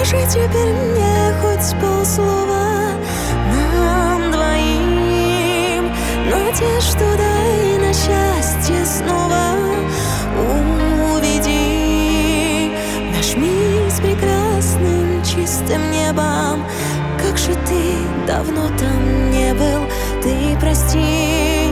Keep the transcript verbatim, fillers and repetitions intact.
Скажи теперь мне хоть полслова нам двоим. Надежду дай на счастье снова. Уведи наш мир с прекрасным чистым небом. Как же ты давно там не был, ты прости.